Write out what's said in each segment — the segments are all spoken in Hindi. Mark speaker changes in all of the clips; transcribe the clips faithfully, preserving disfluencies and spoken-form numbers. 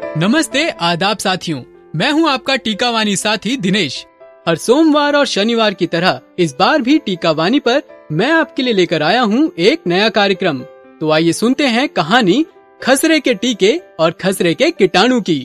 Speaker 1: नमस्ते आदाब साथियों, मैं हूं आपका टीकावानी साथी दिनेश। हर सोमवार और शनिवार की तरह इस बार भी टीकावानी पर मैं आपके लिए लेकर आया हूं एक नया कार्यक्रम। तो आइए सुनते हैं कहानी खसरे के टीके और खसरे के कीटाणु की।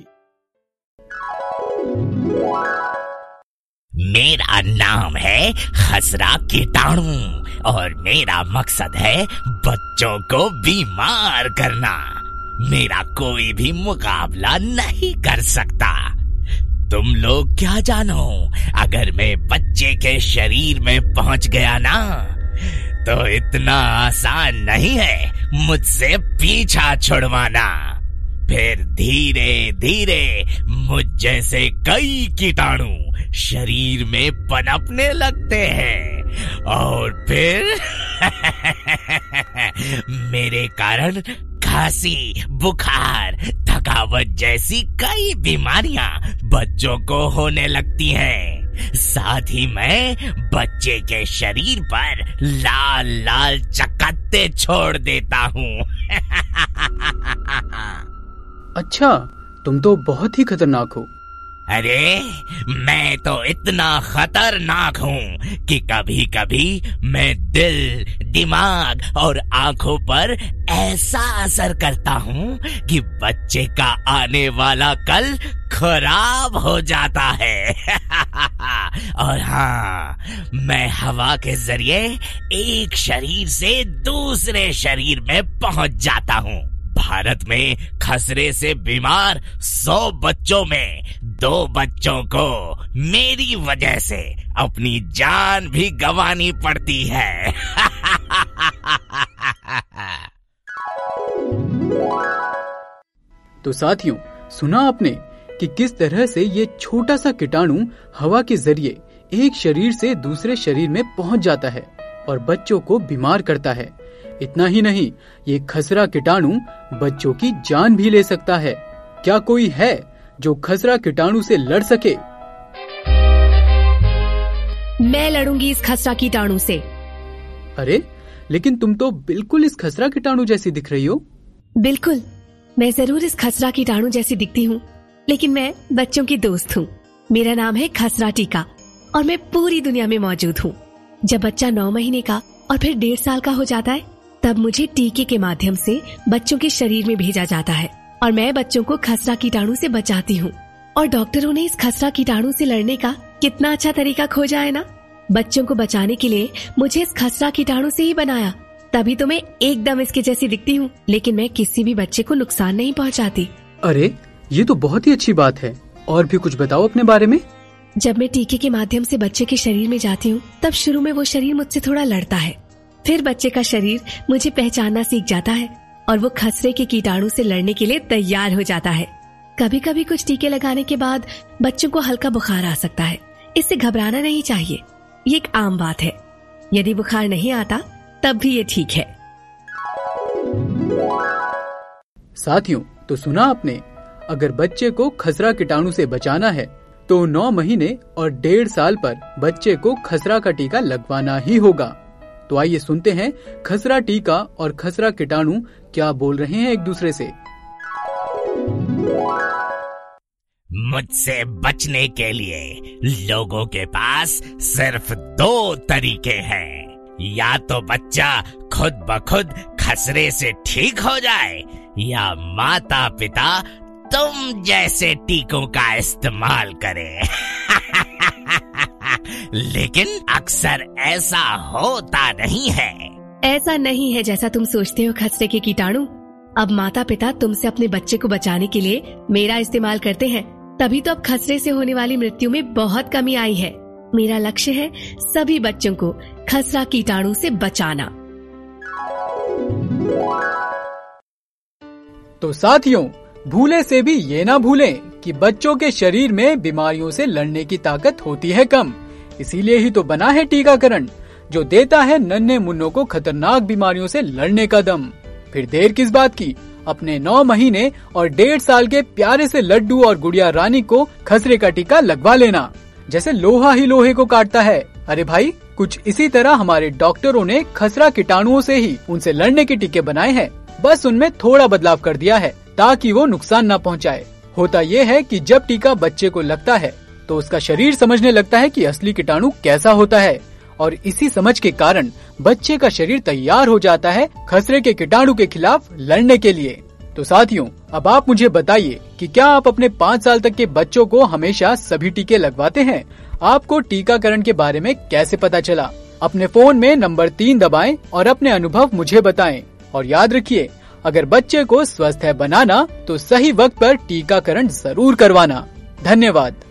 Speaker 2: मेरा नाम है खसरा कीटाणु और मेरा मकसद है बच्चों को बीमार करना। मेरा कोई भी मुकाबला नहीं कर सकता। तुम लोग क्या जानो, अगर मैं बच्चे के शरीर में पहुंच गया ना, तो इतना आसान नहीं है मुझसे पीछा छुड़वाना। फिर धीरे धीरे मुझ जैसे कई कीटाणु शरीर में पनपने लगते हैं और फिर मेरे कारण खांसी, बुखार, थकावट जैसी कई बीमारियां बच्चों को होने लगती हैं। साथ ही मैं बच्चे के शरीर पर लाल लाल चकत्ते छोड़ देता हूँ।
Speaker 1: अच्छा, तुम तो बहुत ही खतरनाक हो।
Speaker 2: अरे मैं तो इतना खतरनाक हूँ कि कभी कभी मैं दिल, दिमाग और आंखों पर ऐसा असर करता हूँ कि बच्चे का आने वाला कल खराब हो जाता है। और हाँ, मैं हवा के जरिए एक शरीर से दूसरे शरीर में पहुँच जाता हूँ। भारत में खसरे से बीमार सौ बच्चों में दो बच्चों को मेरी वजह से अपनी जान भी गंवानी पड़ती है।
Speaker 1: तो साथियों, सुना आपने कि किस तरह से ये छोटा सा कीटाणु हवा के जरिए एक शरीर से दूसरे शरीर में पहुंच जाता है और बच्चों को बीमार करता है। इतना ही नहीं, ये खसरा कीटाणु बच्चों की जान भी ले सकता है। क्या कोई है जो खसरा कीटाणु से लड़ सके?
Speaker 3: मैं लड़ूंगी इस खसरा कीटाणु से।
Speaker 1: अरे, लेकिन तुम तो बिल्कुल इस खसरा कीटाणु जैसी दिख रही हो।
Speaker 3: बिल्कुल, मैं जरूर इस खसरा कीटाणु जैसी दिखती हूँ, लेकिन मैं बच्चों की दोस्त हूँ। मेरा नाम है खसरा टीका और मैं पूरी दुनिया में मौजूद हूँ। जब बच्चा नौ महीने का और फिर डेढ़ साल का हो जाता है, तब मुझे टीके के माध्यम से बच्चों के शरीर में भेजा जाता है और मैं बच्चों को खसरा कीटाणु से बचाती हूँ। और डॉक्टरों ने इस खसरा कीटाणु से लड़ने का कितना अच्छा तरीका खोजा है ना। बच्चों को बचाने के लिए मुझे इस खसरा कीटाणु से ही बनाया, तभी तो मैं एकदम इसके जैसी दिखती हूँ, लेकिन मैं किसी भी बच्चे को नुकसान नहीं पहुँचाती।
Speaker 1: अरे, ये तो बहुत ही अच्छी बात है। और भी कुछ बताओ अपने बारे में।
Speaker 3: जब मैं टीके के माध्यम से बच्चे के शरीर में जाती हूँ, तब शुरू में वो शरीर मुझसे थोड़ा लड़ता है। फिर बच्चे का शरीर मुझे पहचानना सीख जाता है और वो खसरे के कीटाणु से लड़ने के लिए तैयार हो जाता है। कभी कभी कुछ टीके लगाने के बाद बच्चों को हल्का बुखार आ सकता है। इससे घबराना नहीं चाहिए, ये एक आम बात है। यदि बुखार नहीं आता तब भी ये ठीक है।
Speaker 1: साथियों, तो सुना आपने, अगर बच्चे को खसरा कीटाणु से बचाना है तो नौ महीने और डेढ़ साल पर बच्चे को खसरा का टीका लगवाना ही होगा। तो आइए सुनते हैं खसरा टीका और खसरा कीटाणु क्या बोल रहे हैं एक दूसरे से।
Speaker 2: मुझसे बचने के लिए लोगों के पास सिर्फ दो तरीके हैं। या तो बच्चा खुद ब खुद खसरे से ठीक हो जाए, या माता पिता तुम जैसे टीकों का इस्तेमाल करें। लेकिन अक्सर ऐसा होता नहीं है।
Speaker 3: ऐसा नहीं है जैसा तुम सोचते हो खसरे के कीटाणु। अब माता पिता तुमसे अपने बच्चे को बचाने के लिए मेरा इस्तेमाल करते हैं, तभी तो अब खसरे से होने वाली मृत्यु में बहुत कमी आई है। मेरा लक्ष्य है सभी बच्चों को खसरा कीटाणु से बचाना।
Speaker 1: तो साथियों, भूले से भी ये ना भूलें कि बच्चों के शरीर में बीमारियों से लड़ने की ताकत होती है कम। इसीलिए ही तो बना है टीकाकरण, जो देता है नन्हे मुन्नों को खतरनाक बीमारियों से लड़ने का दम। फिर देर किस बात की, अपने नौ महीने और डेढ़ साल के प्यारे से लड्डू और गुड़िया रानी को खसरे का टीका लगवा लेना, जैसे लोहा ही लोहे को काटता है। अरे भाई, कुछ इसी तरह हमारे डॉक्टरों ने खसरा कीटाणुओं से ही उनसे लड़ने के टीके बनाए हैं। बस उनमें थोड़ा बदलाव कर दिया है ताकि वो नुकसान न पहुंचाए। होता ये है कि जब टीका बच्चे को लगता है तो उसका शरीर समझने लगता है कि असली कीटाणु कैसा होता है और इसी समझ के कारण बच्चे का शरीर तैयार हो जाता है खसरे के कीटाणु के खिलाफ लड़ने के लिए। तो साथियों, अब आप मुझे बताइए कि क्या आप अपने पाँच साल तक के बच्चों को हमेशा सभी टीके लगवाते हैं? आपको टीकाकरण के बारे में कैसे पता चला? अपने फोन में नंबर तीन दबाएं और अपने अनुभव मुझे बताएं। और याद रखिए, अगर बच्चे को स्वस्थ है बनाना तो सही वक्त पर टीकाकरण जरूर करवाना। धन्यवाद।